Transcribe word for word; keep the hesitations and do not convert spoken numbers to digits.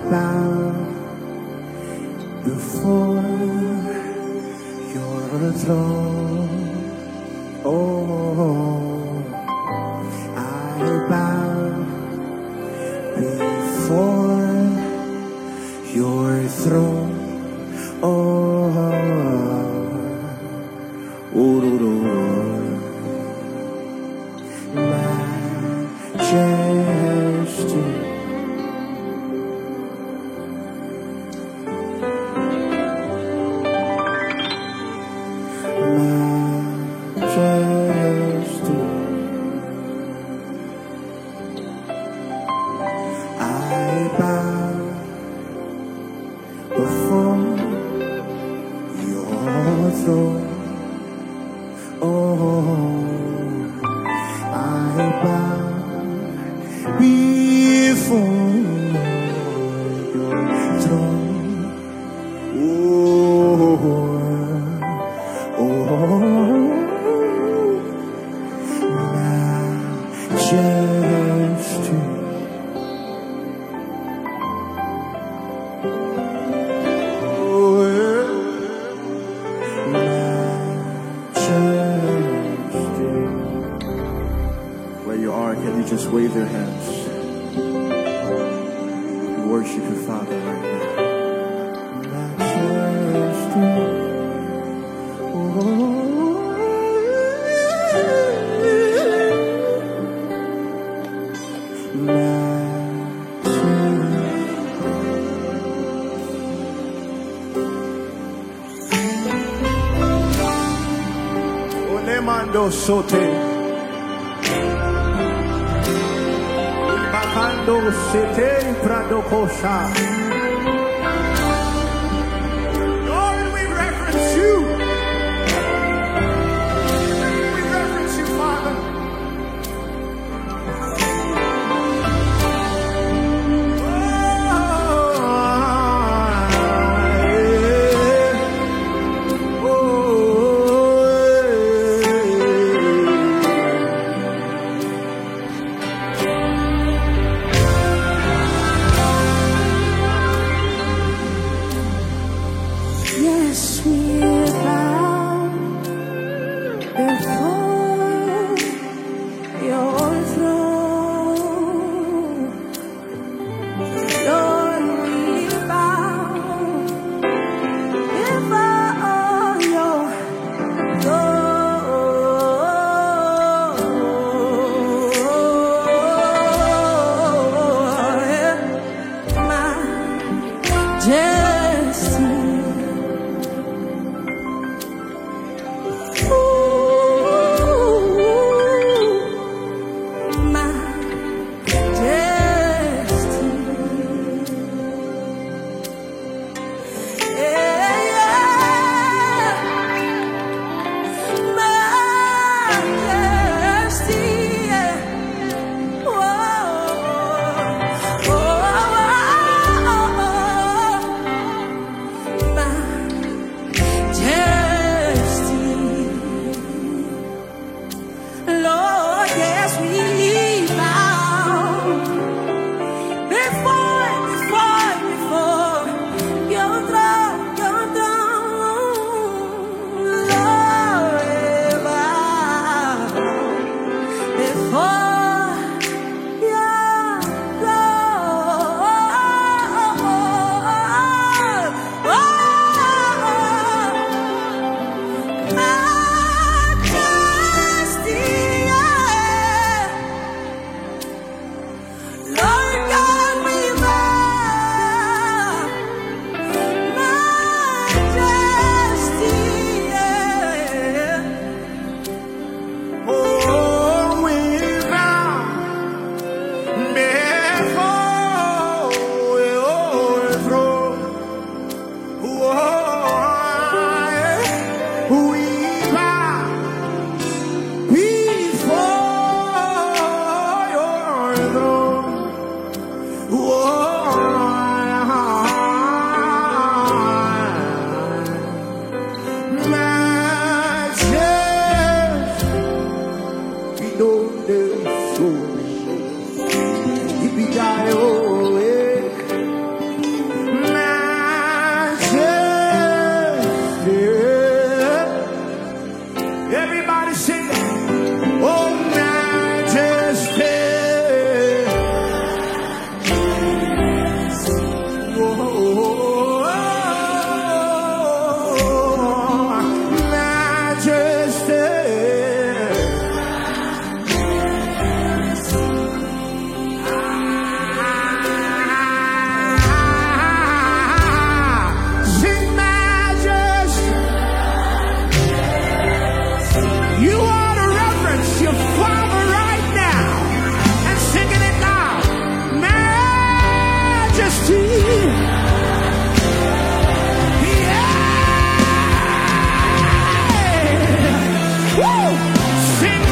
bow before your throne. Oh, I bow before your throne. Oh, oh, majesty. Majesty. I bow before your throne. Oh, I bow before your throne. Oh, oh, majesty. Oh, majesty. Where you are, can you just wave your hands? We worship your Father right now. Majesty. Oh. Onemando sote, bajando sete prado cosa. Lord, we reverence you. We reverence you, Father. Yes, we bow before your throne. Lord, we bow before your throne. Majesty. Oh, Everybody sing it. Oh, majesty. Oh, majesty. Sing majesty. You ought to reverence your Father right now and singing it loud. Majesty. Yeah. Woo. Sing